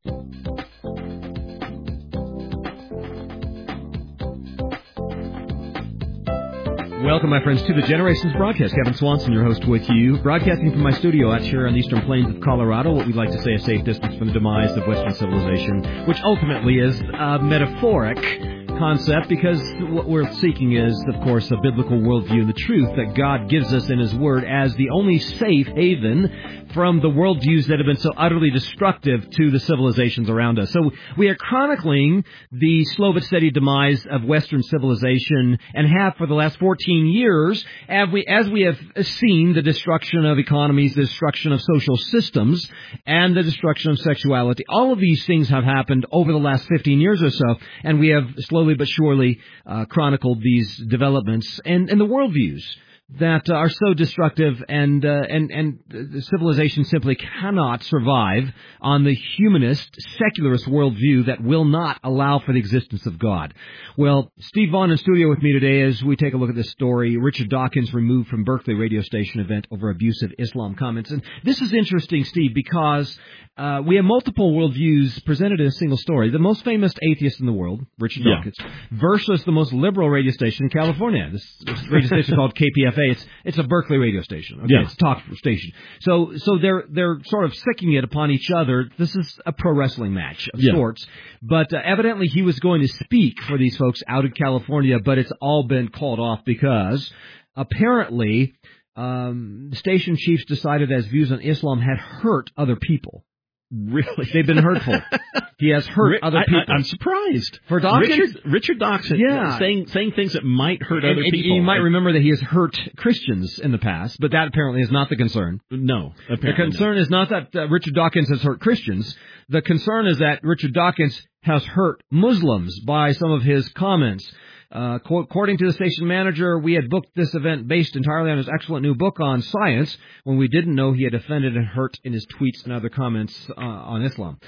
Welcome, my friends, to the Generations broadcast. Kevin Swanson, your host, with you, broadcasting from my studio out here on the eastern plains of Colorado, what we'd like to say a safe distance from the demise of Western civilization, which ultimately is a metaphoric concept, because what we're seeking is, of course, a biblical worldview, the truth that God gives us in His Word as the only safe haven from the worldviews that have been so utterly destructive to the civilizations around us. So we are chronicling the slow but steady demise of Western civilization, and have for the last 14 years, as we have seen the destruction of economies, the destruction of social systems, and the destruction of sexuality. All of these things have happened over the last 15 years or so, and we have slowly but surely chronicled these developments and the worldviews that are so destructive, and civilization simply cannot survive on the humanist, secularist worldview that will not allow for the existence of God. Well, Steve Vaughn in studio with me today as we take a look at this story. Richard Dawkins removed from Berkeley radio station event over abusive Islam comments. And this is interesting, Steve, because we have multiple worldviews presented in a single story. The most famous atheist in the world, Richard Dawkins, versus the most liberal radio station in California. This radio station called KPFA. It's a Berkeley radio station. Okay, it's a talk station. So they're sort of sicking it upon each other. This is a pro wrestling match of sorts. But evidently he was going to speak for these folks out in California, but it's all been called off because apparently the station chiefs decided that his views on Islam had hurt other people. Really? They've been hurtful. He has hurt other people. I'm surprised. For Dawkins? Richard Dawkins saying things that might hurt other people. You might remember that he has hurt Christians in the past, but that apparently is not the concern. No. The concern is not that Richard Dawkins has hurt Christians. The concern is that Richard Dawkins has hurt Muslims by some of his comments. According to the station manager, we had booked this event based entirely on his excellent new book on science, when we didn't know he had offended and hurt in his tweets and other comments on Islam.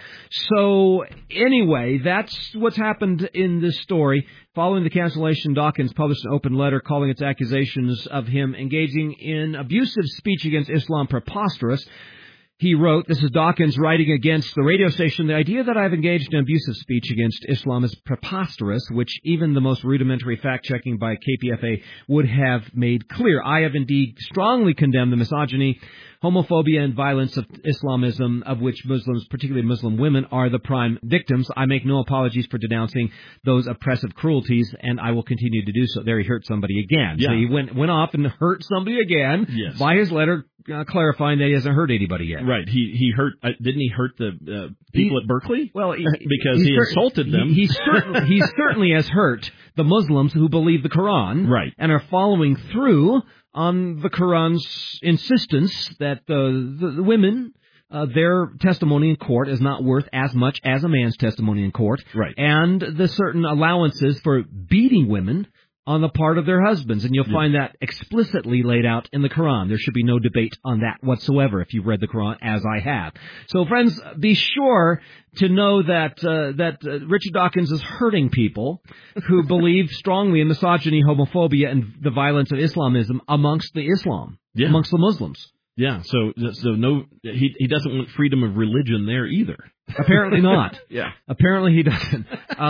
So anyway, that's what's happened in this story. Following the cancellation, Dawkins published an open letter calling its accusations of him engaging in abusive speech against Islam preposterous. He wrote, this is Dawkins writing against the radio station, the idea that I've engaged in abusive speech against Islam is preposterous, which even the most rudimentary fact-checking by KPFA would have made clear. I have indeed strongly condemned the misogyny, homophobia, and violence of Islamism, of which Muslims, particularly Muslim women, are the prime victims. I make no apologies for denouncing those oppressive cruelties, and I will continue to do so. There he hurt somebody again. Yeah. So he went off and hurt somebody again by his letter clarifying that he hasn't hurt anybody yet. Right. He hurt. Didn't he hurt the people at Berkeley? Well, because he insulted them. He certainly has hurt the Muslims who believe the Quran, right, and are following through on the Quran's insistence that the women, their testimony in court is not worth as much as a man's testimony in court, right, and the certain allowances for beating women on the part of their husbands. And you'll find that explicitly laid out in the Quran. There should be no debate on that whatsoever if you've read the Quran, as I have. So, friends, be sure to know that Richard Dawkins is hurting people who believe strongly in misogyny, homophobia, and the violence of Islamism amongst the amongst the Muslims. Yeah, so no, he doesn't want freedom of religion there either. Apparently not. Yeah. Apparently he doesn't.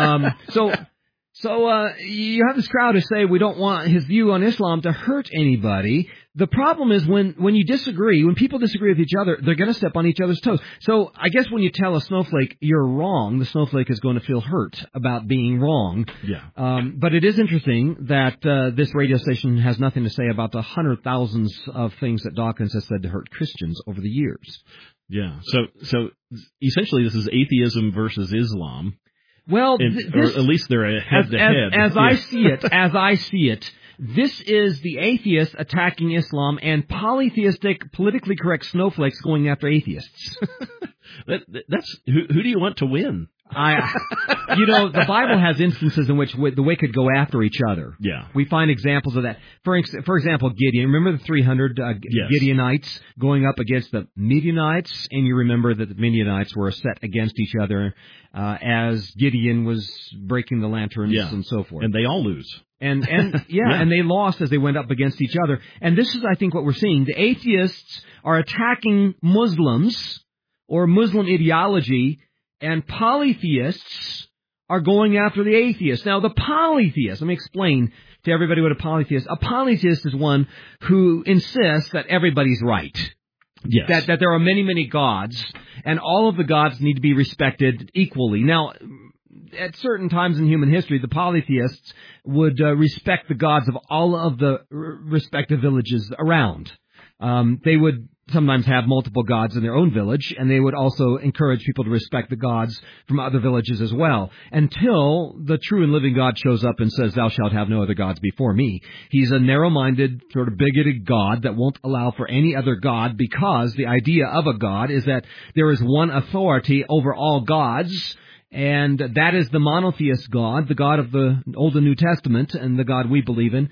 So you have this crowd who say we don't want his view on Islam to hurt anybody. The problem is when you disagree, when people disagree with each other, they're going to step on each other's toes. So I guess when you tell a snowflake you're wrong, the snowflake is going to feel hurt about being wrong. Yeah. But it is interesting that this radio station has nothing to say about the hundred thousands of things that Dawkins has said to hurt Christians over the years. Yeah. So essentially this is atheism versus Islam. Well, or at least they're head-to-head. As I see it, this is the atheists attacking Islam and polytheistic, politically correct snowflakes going after atheists. That's who do you want to win? The Bible has instances in which the wicked go after each other. Yeah. We find examples of that. For example, Gideon. Remember the 300 Gideonites going up against the Midianites? And you remember that the Midianites were set against each other as Gideon was breaking the lanterns and so forth. And they all lose. And they lost as they went up against each other. And this is, I think, what we're seeing. The atheists are attacking Muslims or Muslim ideology and polytheists are going after the atheists. Now, the polytheist, let me explain to everybody what a polytheist. A polytheist is one who insists that everybody's right. Yes. That there are many, many gods, and all of the gods need to be respected equally. Now, at certain times in human history, the polytheists would respect the gods of all of the respective villages around. They would sometimes have multiple gods in their own village, and they would also encourage people to respect the gods from other villages as well, until the true and living God shows up and says, "Thou shalt have no other gods before me." He's a narrow-minded, sort of bigoted God that won't allow for any other god, because the idea of a god is that there is one authority over all gods, and that is the monotheist God, the God of the Old and New Testament, and the God we believe in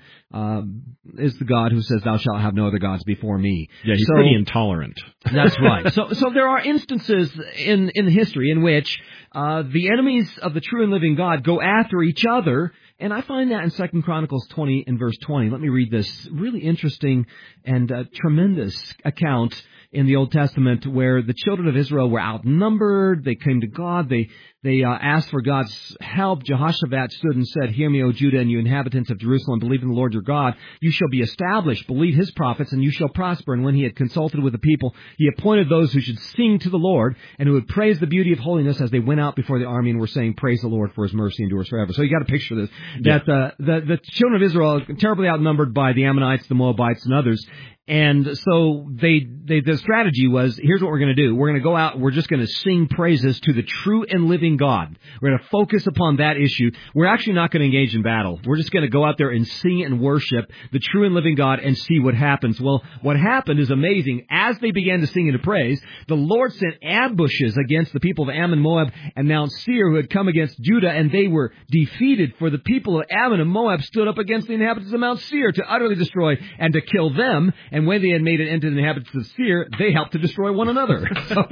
is the God who says, "Thou shalt have no other gods before me." Yeah, he's pretty intolerant. That's right. So there are instances in history in which the enemies of the true and living God go after each other, and I find that in 2 Chronicles 20 and verse 20. Let me read this really interesting and tremendous account in the Old Testament where the children of Israel were outnumbered. They came to God. They asked for God's help. Jehoshaphat stood and said, "Hear me, O Judah, and you inhabitants of Jerusalem. Believe in the Lord your God. You shall be established. Believe his prophets, and you shall prosper." And when he had consulted with the people, he appointed those who should sing to the Lord and who would praise the beauty of holiness as they went out before the army and were saying, "Praise the Lord, for his mercy endures forever." So you got to picture this, that the children of Israel are terribly outnumbered by the Ammonites, the Moabites, and others. And so the strategy was, here's what we're going to do. We're going to go out, we're just going to sing praises to the true and living God. We're going to focus upon that issue. We're actually not going to engage in battle. We're just going to go out there and sing and worship the true and living God and see what happens. Well, what happened is amazing. As they began to sing and to praise, the Lord sent ambushes against the people of Ammon, Moab, and Mount Seir, who had come against Judah, and they were defeated. For the people of Ammon and Moab stood up against the inhabitants of Mount Seir to utterly destroy and to kill them. And when they had made an end to the inhabitants of Seir, they helped to destroy one another.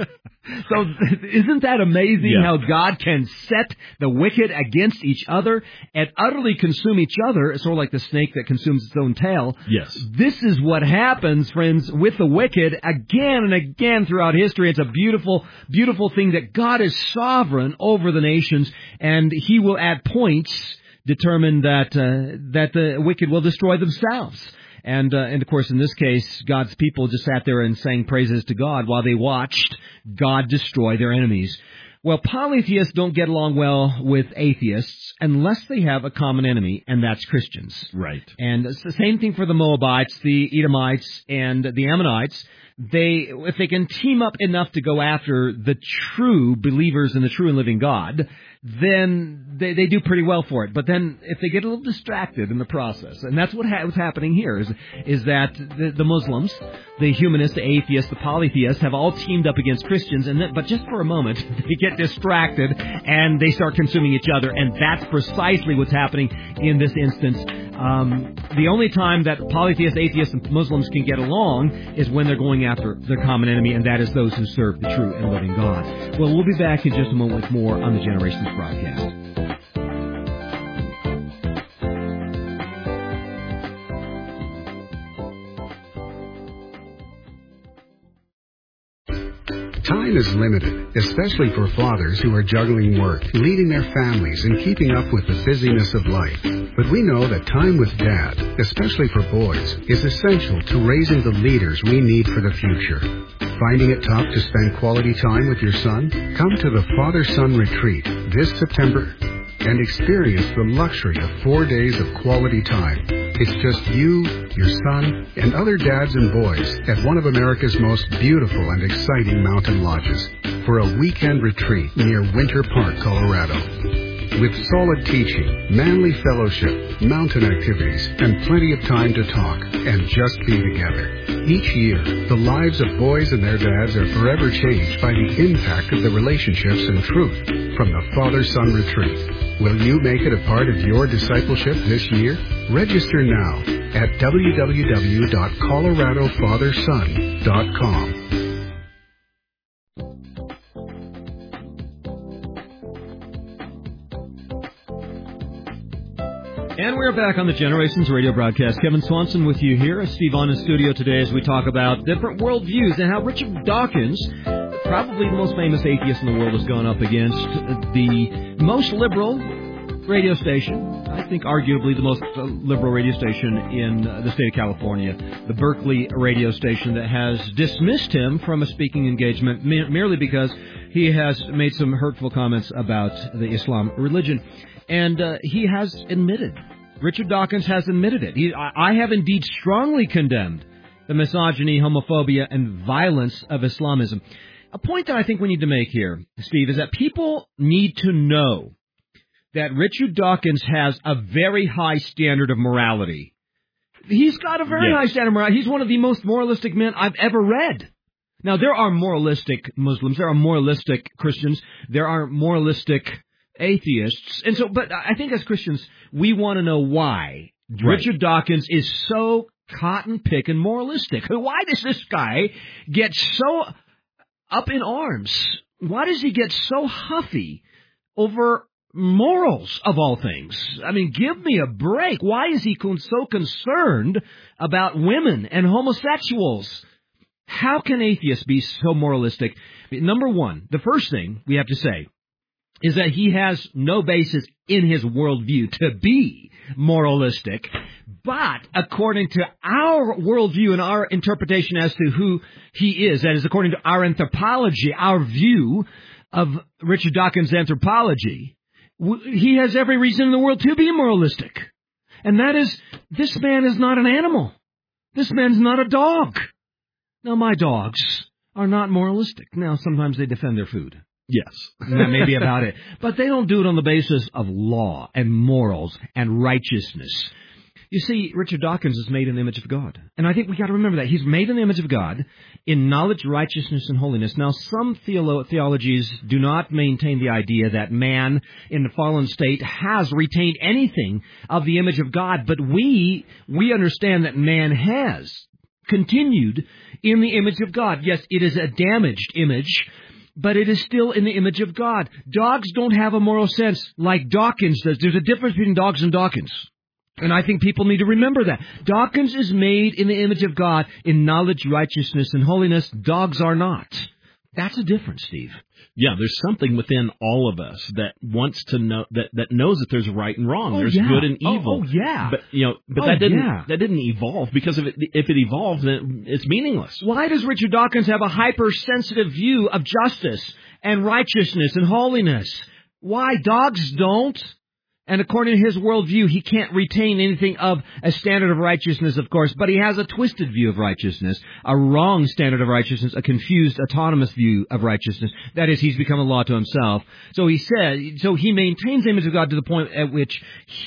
So isn't that amazing how God can set the wicked against each other and utterly consume each other? It's sort of like the snake that consumes its own tail. Yes. This is what happens, friends, with the wicked again and again throughout history. It's a beautiful, beautiful thing that God is sovereign over the nations, and he will at points determine that the wicked will destroy themselves. And of course, in this case, God's people just sat there and sang praises to God while they watched God destroy their enemies. Well, polytheists don't get along well with atheists unless they have a common enemy, and that's Christians. Right. And it's the same thing for the Moabites, the Edomites, and the Ammonites. If they can team up enough to go after the true believers in the true and living God, then they do pretty well for it. But then if they get a little distracted in the process, and that's what was happening here, is that the Muslims, the humanists, the atheists, the polytheists have all teamed up against Christians, but just for a moment, they get distracted and they start consuming each other, and that's precisely what's happening in this instance. The only time that polytheists, atheists, and Muslims can get along is when they're going after their common enemy, and that is those who serve the true and living God. Well, we'll be back in just a moment with more on the Generations broadcast. Time is limited, especially for fathers who are juggling work, leading their families, and keeping up with the busyness of life. But we know that time with Dad, especially for boys, is essential to raising the leaders we need for the future. Finding it tough to spend quality time with your son? Come to the Father-Son Retreat this September and experience the luxury of 4 days of quality time. It's just you, your son, and other dads and boys at one of America's most beautiful and exciting mountain lodges for a weekend retreat near Winter Park, Colorado. With solid teaching, manly fellowship, mountain activities, and plenty of time to talk and just be together. Each year, the lives of boys and their dads are forever changed by the impact of the relationships and truth from the Father-Son Retreat. Will you make it a part of your discipleship this year? Register now at www.coloradofatherson.com. And we're back on the Generations radio broadcast. Kevin Swanson with you here. Steve on in studio today as we talk about different worldviews and how Richard Dawkins probably the most famous atheist in the world, has gone up against the most liberal radio station. I think arguably the most liberal radio station in the state of California, the Berkeley radio station, that has dismissed him from a speaking engagement merely because he has made some hurtful comments about the Islam religion. And he has admitted, Richard Dawkins has admitted it. I have indeed strongly condemned the misogyny, homophobia, and violence of Islamism. A point that I think we need to make here, Steve, is that people need to know that Richard Dawkins has a very high standard of morality. He's got a very high standard of morality. He's one of the most moralistic men I've ever read. Now, there are moralistic Muslims, there are moralistic Christians, there are moralistic atheists, and so. But I think as Christians, we want to know why Richard Dawkins is so cotton-picking moralistic. Why does this guy get so up in arms? Why does he get so huffy over morals, of all things? I mean, give me a break. Why is he so concerned about women and homosexuals? How can atheists be so moralistic? Number one, the first thing we have to say is that he has no basis in his worldview to be moralistic. But according to our worldview and our interpretation as to who he is, that is, according to our anthropology, our view of Richard Dawkins' anthropology, he has every reason in the world to be moralistic. And that is, this man is not an animal. This man's not a dog. Now, my dogs are not moralistic. Now, sometimes they defend their food. Yes. And that may be about it. But they don't do it on the basis of law and morals and righteousness. You see, Richard Dawkins is made in the image of God. And I think we got to remember that. He's made in the image of God in knowledge, righteousness, and holiness. Now, some theologies do not maintain the idea that man in the fallen state has retained anything of the image of God. But we understand that man has continued in the image of God. Yes, it is a damaged image, but it is still in the image of God. Dogs don't have a moral sense like Dawkins does. There's a difference between dogs and Dawkins. And I think people need to remember that. Dawkins is made in the image of God in knowledge, righteousness, and holiness. Dogs are not. That's a difference, Steve. Yeah, there's something within all of us that wants to know, that knows that there's right and wrong. There's good and evil. But that didn't evolve, because if it evolved, then it's meaningless. Why does Richard Dawkins have a hypersensitive view of justice and righteousness and holiness? Why? Dogs don't. And according to his worldview, he can't retain anything of a standard of righteousness, of course, but he has a twisted view of righteousness, a wrong standard of righteousness, a confused, autonomous view of righteousness. That is, he's become a law to himself. So he maintains the image of God to the point at which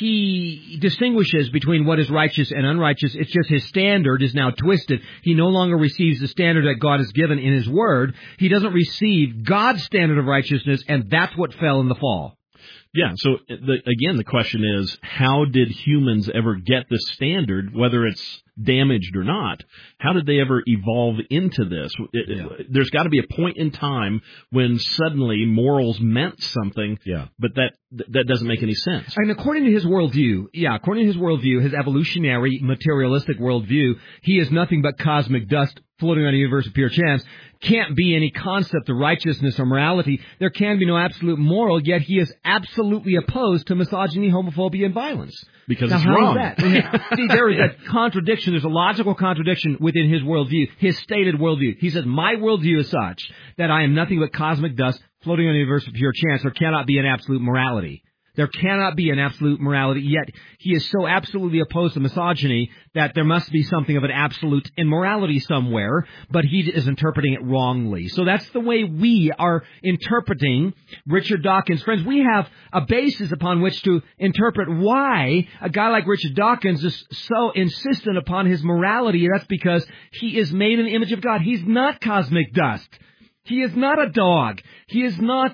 he distinguishes between what is righteous and unrighteous. It's just his standard is now twisted. He no longer receives the standard that God has given in his word. He doesn't receive God's standard of righteousness, and that's what fell in the fall. Yeah, so the question is, how did humans ever get this standard, whether it's damaged or not? How did they ever evolve into this? There's got to be a point in time when suddenly morals meant something, but that doesn't make any sense. And according to his worldview, his evolutionary, materialistic worldview, he is nothing but cosmic dust floating on a universe of pure chance. Can't be any concept of righteousness or morality. There can be no absolute moral, yet he is absolutely opposed to misogyny, homophobia, and violence. Because now, it's wrong. How is that? See, there is a contradiction. There's a logical contradiction within his worldview, his stated worldview. He says, my worldview is such that I am nothing but cosmic dust floating on a universe of pure chance. There cannot be an absolute morality. There cannot be an absolute morality, yet he is so absolutely opposed to misogyny that there must be something of an absolute immorality somewhere, but he is interpreting it wrongly. So that's the way we are interpreting Richard Dawkins. Friends, we have a basis upon which to interpret why a guy like Richard Dawkins is so insistent upon his morality. That's because he is made in the image of God. He's not cosmic dust. He is not a dog. He is not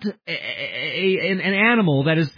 an animal that is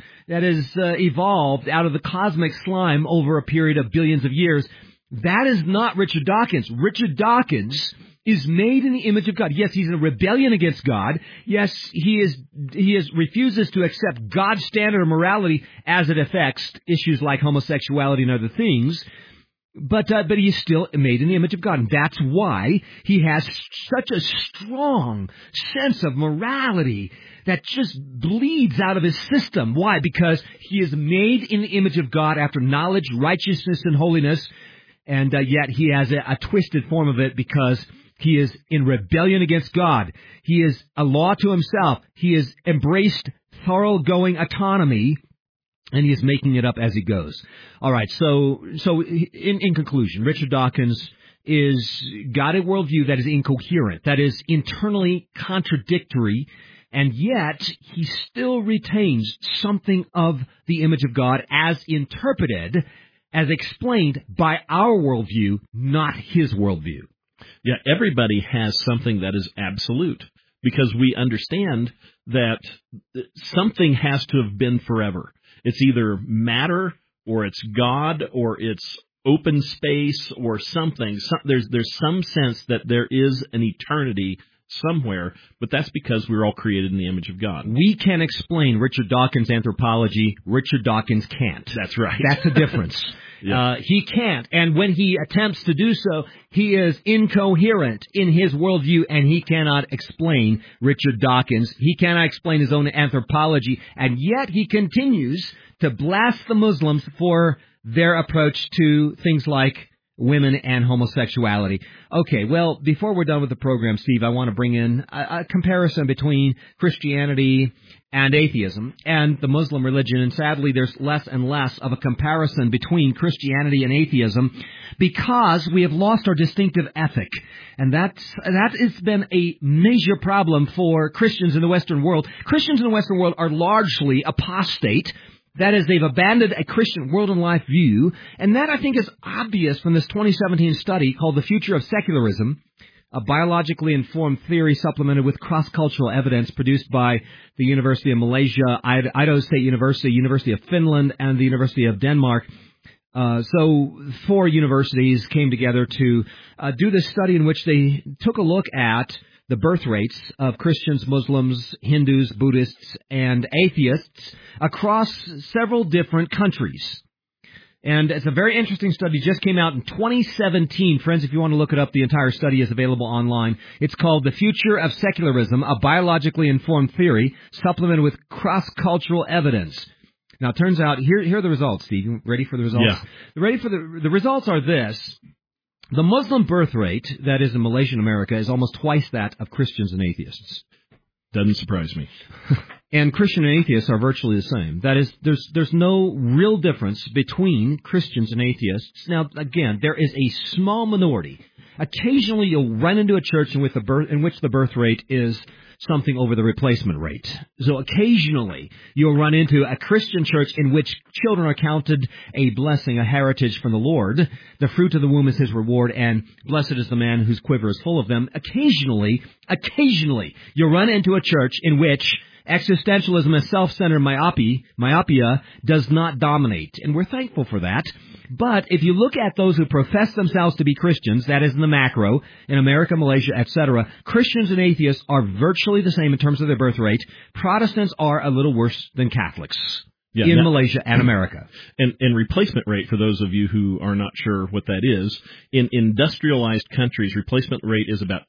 evolved out of the cosmic slime over a period of billions of years. That is not Richard Dawkins. Richard Dawkins is made in the image of God. Yes, he's in a rebellion against God. Yes, he refuses to accept God's standard of morality as it affects issues like homosexuality and other things. But he is still made in the image of God. And that's why he has such a strong sense of morality that just bleeds out of his system. Why? Because he is made in the image of God after knowledge, righteousness, and holiness. And yet he has a twisted form of it because he is in rebellion against God. He is a law to himself. He has embraced thoroughgoing autonomy. And he is making it up as he goes. All right, so in conclusion, Richard Dawkins is got a worldview that is incoherent, that is internally contradictory, and yet he still retains something of the image of God as interpreted, as explained by our worldview, not his worldview. Yeah, everybody has something that is absolute, because we understand that something has to have been forever. It's either matter, or it's God, or it's open space, or something. There's some sense that there is an eternity somewhere, but that's because we were all created in the image of God. We can explain Richard Dawkins' anthropology. Richard Dawkins can't. That's right. That's the difference. Yeah. He can't. And when he attempts to do so, he is incoherent in his worldview, and he cannot explain Richard Dawkins. He cannot explain his own anthropology, and yet he continues to blast the Muslims for their approach to things like women and homosexuality. Okay, well, before we're done with the program, Steve, I want to bring in a comparison between Christianity and atheism and the Muslim religion. And sadly, there's less and less of a comparison between Christianity and atheism because we have lost our distinctive ethic. And that has been a major problem for Christians in the Western world. Christians in the Western world are largely apostate. That is, they've abandoned a Christian world and life view, and that, I think, is obvious from this 2017 study called The Future of Secularism, a biologically informed theory supplemented with cross-cultural evidence produced by the University of Malaysia, Idaho State University, University of Finland, and the University of Denmark. So 4 universities came together to do this study in which they took a look at the birth rates of Christians, Muslims, Hindus, Buddhists, and atheists across several different countries. And it's a very interesting study. Just came out in 2017. Friends, if you want to look it up, the entire study is available online. It's called The Future of Secularism, a biologically informed theory, supplemented with cross-cultural evidence. Now, it turns out, here are the results, Steve. You ready for the results? Yeah. Ready for the results are this. The Muslim birth rate, that is in Malaysian America, is almost twice that of Christians and atheists. Doesn't surprise me. And Christian and atheists are virtually the same. That is, there's no real difference between Christians and atheists. Now, again, there is a small minority. Occasionally, you'll run into a church in which the birth rate is something over the replacement rate. So occasionally, you'll run into a Christian church in which children are counted a blessing, a heritage from the Lord. The fruit of the womb is his reward, and blessed is the man whose quiver is full of them. Occasionally, you'll run into a church in which existentialism and self-centered myopia does not dominate. And we're thankful for that. But if you look at those who profess themselves to be Christians, that is in the macro, in America, Malaysia, etc., Christians and atheists are virtually the same in terms of their birth rate. Protestants are a little worse than Catholics. In Malaysia and America. And replacement rate, for those of you who are not sure what that is, in industrialized countries, replacement rate is about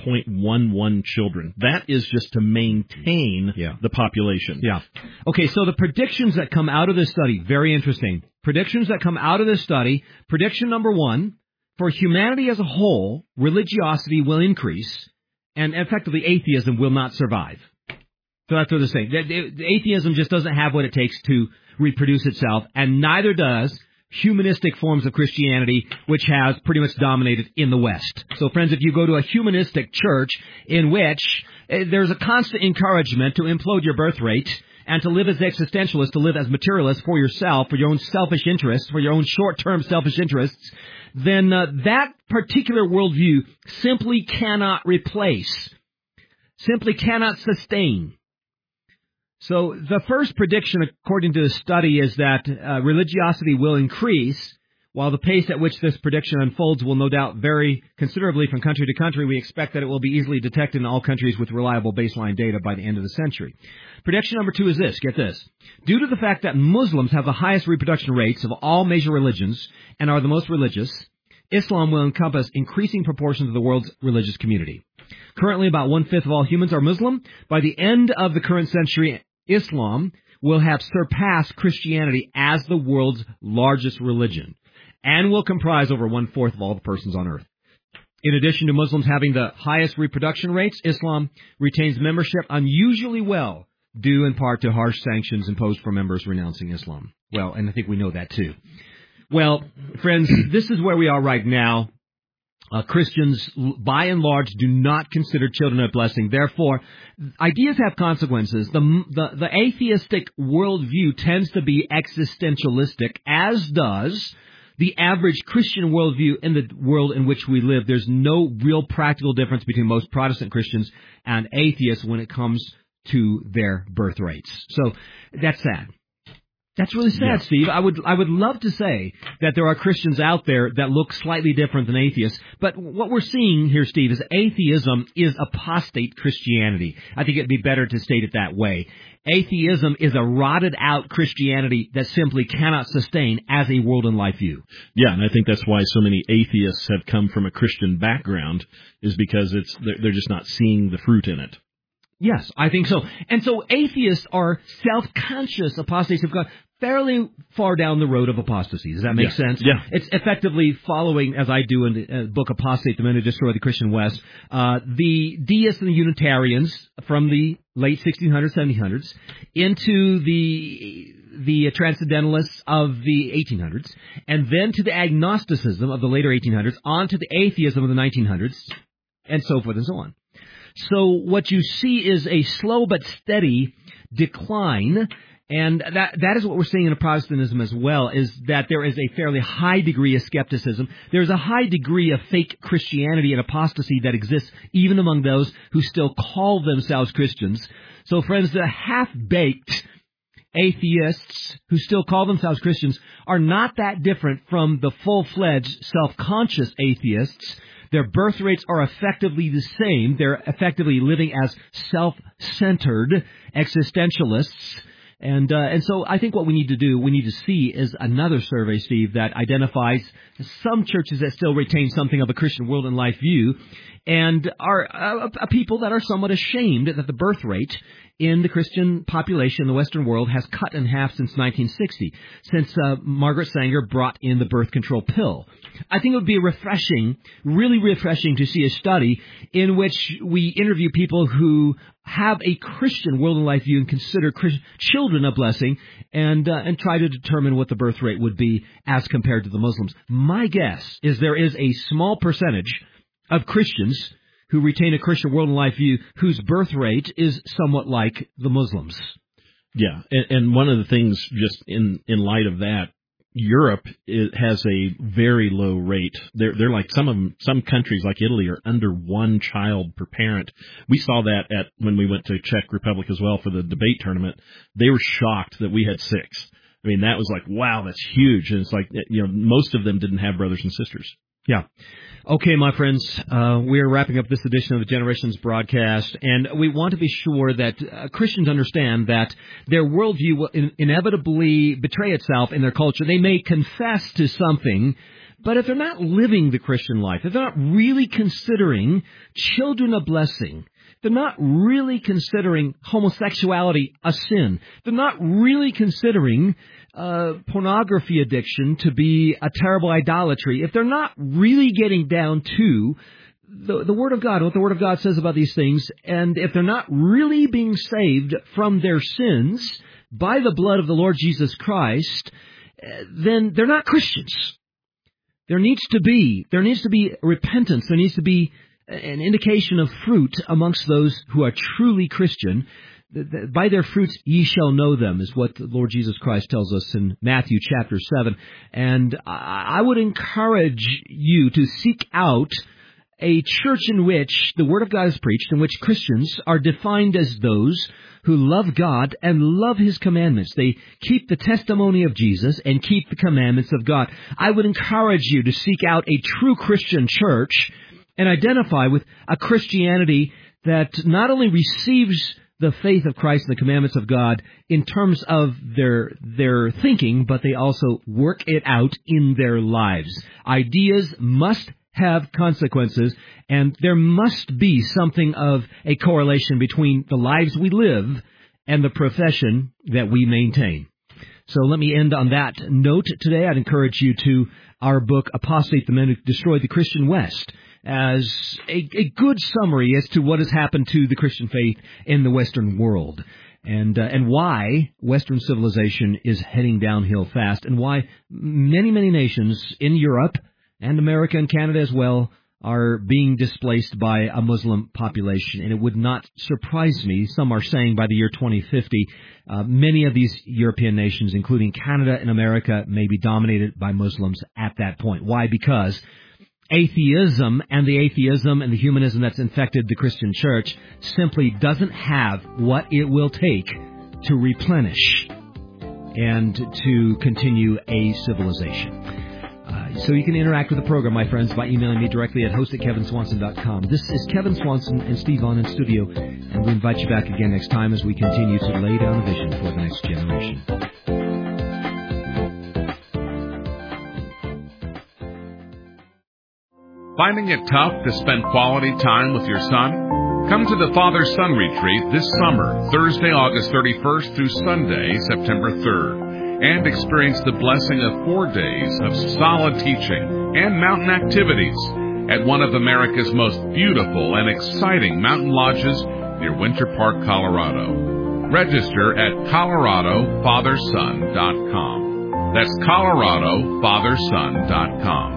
2.11 children. That is just to maintain the population. Yeah. Okay, so the predictions that come out of this study, very interesting. Predictions that come out of this study, prediction number 1, for humanity as a whole, religiosity will increase, and effectively atheism will not survive. So that's what they're saying. The atheism just doesn't have what it takes to reproduce itself, and neither does humanistic forms of Christianity, which has pretty much dominated in the West. So, friends, if you go to a humanistic church in which there's a constant encouragement to implode your birth rate and to live as existentialists, to live as materialists for yourself, for your own selfish interests, for your own short-term selfish interests, then that particular worldview simply cannot replace, simply cannot sustain. So the first prediction, according to the study, is that religiosity will increase, While the pace at which this prediction unfolds will no doubt vary considerably from country to country, we expect that it will be easily detected in all countries with reliable baseline data by the end of the century. Prediction number 2 is this. Get this. Due to the fact that Muslims have the highest reproduction rates of all major religions and are the most religious, Islam will encompass increasing proportions of the world's religious community. Currently, about 1/5 of all humans are Muslim. By the end of the current century, Islam will have surpassed Christianity as the world's largest religion, and will comprise over 1/4 of all the persons on earth. In addition to Muslims having the highest reproduction rates, Islam retains membership unusually well, due in part to harsh sanctions imposed for members renouncing Islam. Well, and I think we know that too. Well, friends, this is where we are right now. Christians, by and large, do not consider children a blessing. Therefore, ideas have consequences. The atheistic worldview tends to be existentialistic, as does the average Christian worldview in the world in which we live. There's no real practical difference between most Protestant Christians and atheists when it comes to their birth rates. So that's sad. That's really sad, Steve. I would love to say that there are Christians out there that look slightly different than atheists, but what we're seeing here, Steve, is atheism is apostate Christianity. I think it'd be better to state it that way. Atheism is a rotted out Christianity that simply cannot sustain as a world and life view. Yeah, and I think that's why so many atheists have come from a Christian background, is because they're just not seeing the fruit in it. Yes, I think so. And so atheists are self-conscious apostates who've gone fairly far down the road of apostasy. Does that make sense? Yeah. It's effectively following, as I do in the book Apostate, the Men Who Destroy the Christian West, the deists and the Unitarians from the late 1600s, 1700s into the Transcendentalists of the 1800s, and then to the agnosticism of the later 1800s, on to the atheism of the 1900s, and so forth and so on. So what you see is a slow but steady decline, and that is what we're seeing in Protestantism as well, is that there is a fairly high degree of skepticism. There's a high degree of fake Christianity and apostasy that exists even among those who still call themselves Christians. So, friends, the half-baked atheists who still call themselves Christians are not that different from the full-fledged self-conscious atheists. Their birth rates are effectively the same. They're effectively living as self-centered existentialists. And so I think what we need to do, we need to see is another survey, Steve, that identifies some churches that still retain something of a Christian world and life view, and are people that are somewhat ashamed that the birth rate in the Christian population in the Western world has cut in half since 1960, since Margaret Sanger brought in the birth control pill. I think it would be refreshing, really refreshing, to see a study in which we interview people who have a Christian world and life view and consider children a blessing, and try to determine what the birth rate would be as compared to the Muslims. My guess is there is a small percentage of Christians who retain a Christian world and life view whose birth rate is somewhat like the Muslims. Yeah, and one of the things, just in light of that, Europe has a very low rate. They're like some countries like Italy are under one child per parent. We saw that when we went to Czech Republic as well for the debate tournament. They were shocked that we had 6. I mean, that was like, wow, that's huge. And it's like, most of them didn't have brothers and sisters. Yeah. Okay, my friends, we are wrapping up this edition of the Generations broadcast, and we want to be sure that Christians understand that their worldview will inevitably betray itself in their culture. They may confess to something, but if they're not living the Christian life, if they're not really considering children a blessing, they're not really considering homosexuality a sin, they're not really considering pornography addiction to be a terrible idolatry, if they're not really getting down to the Word of God, what the Word of God says about these things, and if they're not really being saved from their sins by the blood of the Lord Jesus Christ, then they're not Christians. There needs to be repentance. There needs to be an indication of fruit amongst those who are truly Christian. By their fruits ye shall know them, is what the Lord Jesus Christ tells us in Matthew chapter 7. And I would encourage you to seek out a church in which the Word of God is preached, in which Christians are defined as those who love God and love His commandments. They keep the testimony of Jesus and keep the commandments of God. I would encourage you to seek out a true Christian church and identify with a Christianity that not only receives the faith of Christ and the commandments of God in terms of their thinking, but they also work it out in their lives. Ideas must have consequences, and there must be something of a correlation between the lives we live and the profession that we maintain. So let me end on that note today. I'd encourage you to our book, Apostate, the Men Who Destroyed the Christian West, as a good summary as to what has happened to the Christian faith in the Western world, and why Western civilization is heading downhill fast, and why many nations in Europe and America and Canada as well are being displaced by a Muslim population. And it would not surprise me, some are saying by the year 2050, many of these European nations, including Canada and America, may be dominated by Muslims at that point. Why? Because atheism and the humanism that's infected the Christian church simply doesn't have what it will take to replenish and to continue a civilization. So you can interact with the program, my friends, by emailing me directly at host@kevinswanson.com. This is Kevin Swanson and Steve Vaughn in studio, and we invite you back again next time as we continue to lay down a vision for the next generation. Finding it tough to spend quality time with your son? Come to the Father-Son Retreat this summer, Thursday, August 31st through Sunday, September 3rd, and experience the blessing of 4 days of solid teaching and mountain activities at one of America's most beautiful and exciting mountain lodges near Winter Park, Colorado. Register at coloradofatherson.com. That's coloradofatherson.com.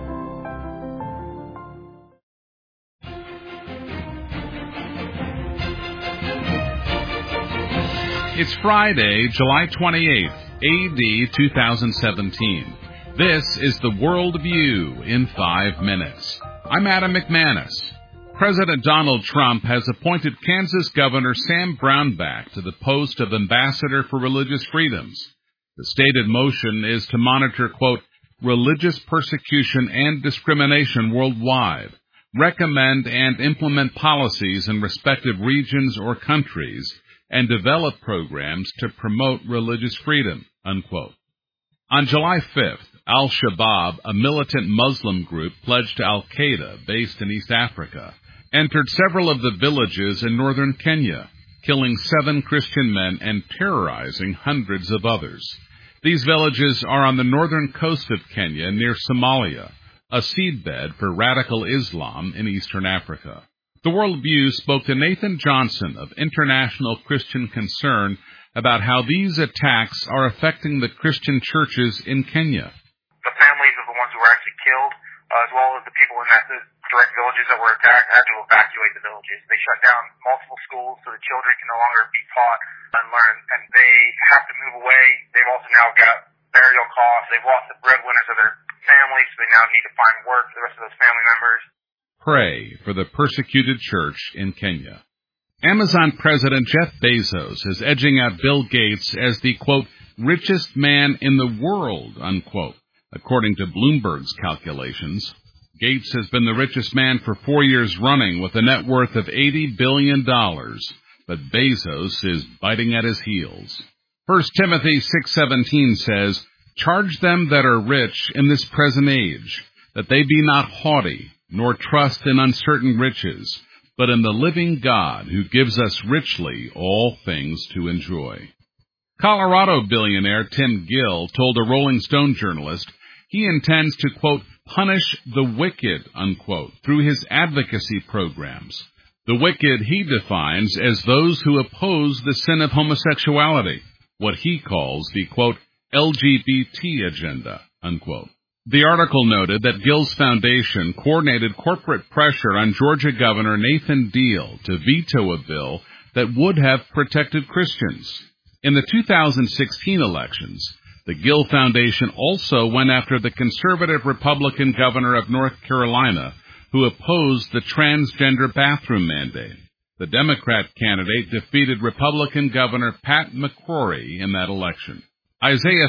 It's Friday, July 28th, A.D. 2017. This is the World View in 5 minutes. I'm Adam McManus. President Donald Trump has appointed Kansas Governor Sam Brownback to the post of Ambassador for Religious Freedoms. The stated motion is to monitor, quote, religious persecution and discrimination worldwide, recommend and implement policies in respective regions or countries, and develop programs to promote religious freedom, unquote. On July 5th, Al-Shabaab, a militant Muslim group pledged to Al-Qaeda based in East Africa, entered several of the villages in northern Kenya, killing 7 Christian men and terrorizing hundreds of others. These villages are on the northern coast of Kenya near Somalia, a seedbed for radical Islam in eastern Africa. The World View spoke to Nathan Johnson of International Christian Concern about how these attacks are affecting the Christian churches in Kenya. The families of the ones who were actually killed, as well as the people in the direct villages that were attacked, had to evacuate the villages. They shut down multiple schools so the children can no longer be taught and learn, and they have to move away. They've also now got burial costs. They've lost the breadwinners of their families, so they now need to find work for the rest of those family members. Pray for the persecuted church in Kenya. Amazon President Jeff Bezos is edging out Bill Gates as the, quote, richest man in the world, unquote, according to Bloomberg's calculations. Gates has been the richest man for 4 years running with a net worth of $80 billion, but Bezos is biting at his heels. 1 Timothy 6:17 says, charge them that are rich in this present age, that they be not haughty, nor trust in uncertain riches, but in the living God who gives us richly all things to enjoy. Colorado billionaire Tim Gill told a Rolling Stone journalist he intends to, quote, punish the wicked, unquote, through his advocacy programs. The wicked he defines as those who oppose the sin of homosexuality, what he calls the, quote, LGBT agenda, unquote. The article noted that Gill's foundation coordinated corporate pressure on Georgia Governor Nathan Deal to veto a bill that would have protected Christians. In the 2016 elections, the Gill Foundation also went after the conservative Republican governor of North Carolina, who opposed the transgender bathroom mandate. The Democrat candidate defeated Republican Governor Pat McCrory in that election. Isaiah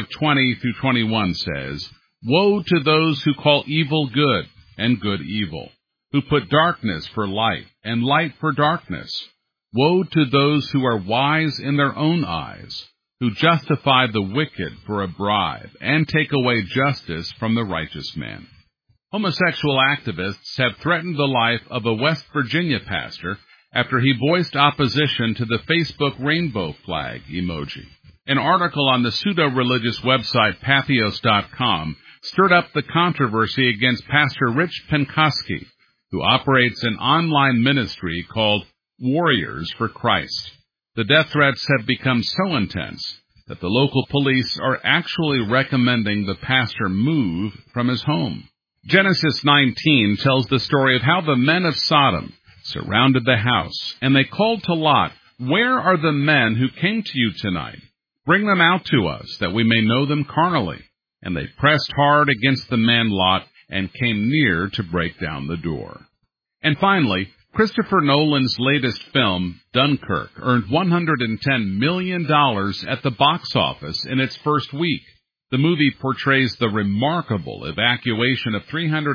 5:20-21 says, "Woe to those who call evil good and good evil, who put darkness for light and light for darkness. Woe to those who are wise in their own eyes, who justify the wicked for a bribe and take away justice from the righteous man." Homosexual activists have threatened the life of a West Virginia pastor after he voiced opposition to the Facebook rainbow flag emoji. An article on the pseudo-religious website Patheos.com stirred up the controversy against Pastor Rich Penkoski, who operates an online ministry called Warriors for Christ. The death threats have become so intense that the local police are actually recommending the pastor move from his home. Genesis 19 tells the story of how the men of Sodom surrounded the house, and they called to Lot, "Where are the men who came to you tonight? Bring them out to us, that we may know them carnally." And they pressed hard against the man Lot and came near to break down the door. And finally, Christopher Nolan's latest film, Dunkirk, earned $110 million at the box office in its first week. The movie portrays the remarkable evacuation of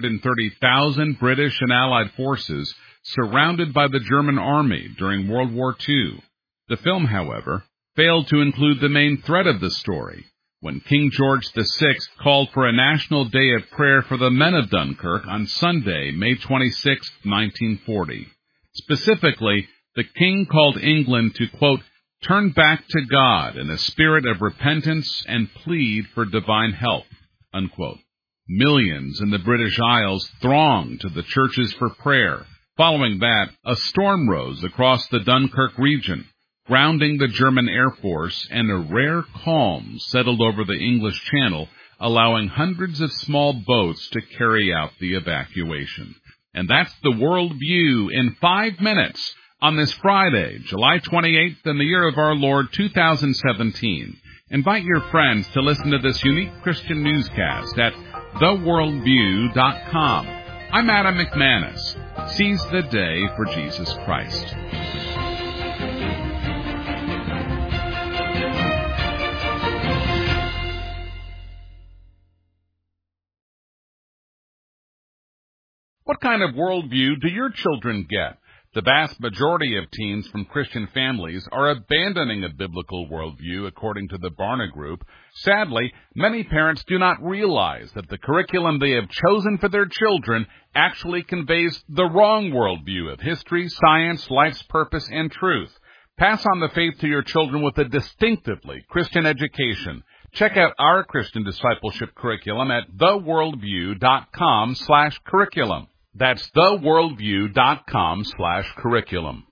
330,000 British and Allied forces surrounded by the German army during World War II. The film, however, failed to include the main thread of the story, when King George VI called for a national day of prayer for the men of Dunkirk on Sunday, May 26, 1940. Specifically, the king called England to, quote, "turn back to God in a spirit of repentance and plead for divine help," unquote. Millions in the British Isles thronged to the churches for prayer. Following that, a storm rose across the Dunkirk region, grounding the German Air Force, and a rare calm settled over the English Channel, allowing hundreds of small boats to carry out the evacuation. And that's the World View in 5 minutes on this Friday, July 28th, in the year of our Lord 2017. Invite your friends to listen to this unique Christian newscast at theworldview.com. I'm Adam McManus. Seize the day for Jesus Christ. What kind of worldview do your children get? The vast majority of teens from Christian families are abandoning a biblical worldview, according to the Barna Group. Sadly, many parents do not realize that the curriculum they have chosen for their children actually conveys the wrong worldview of history, science, life's purpose, and truth. Pass on the faith to your children with a distinctively Christian education. Check out our Christian discipleship curriculum at theworldview.com/curriculum. That's theworldview.com/curriculum.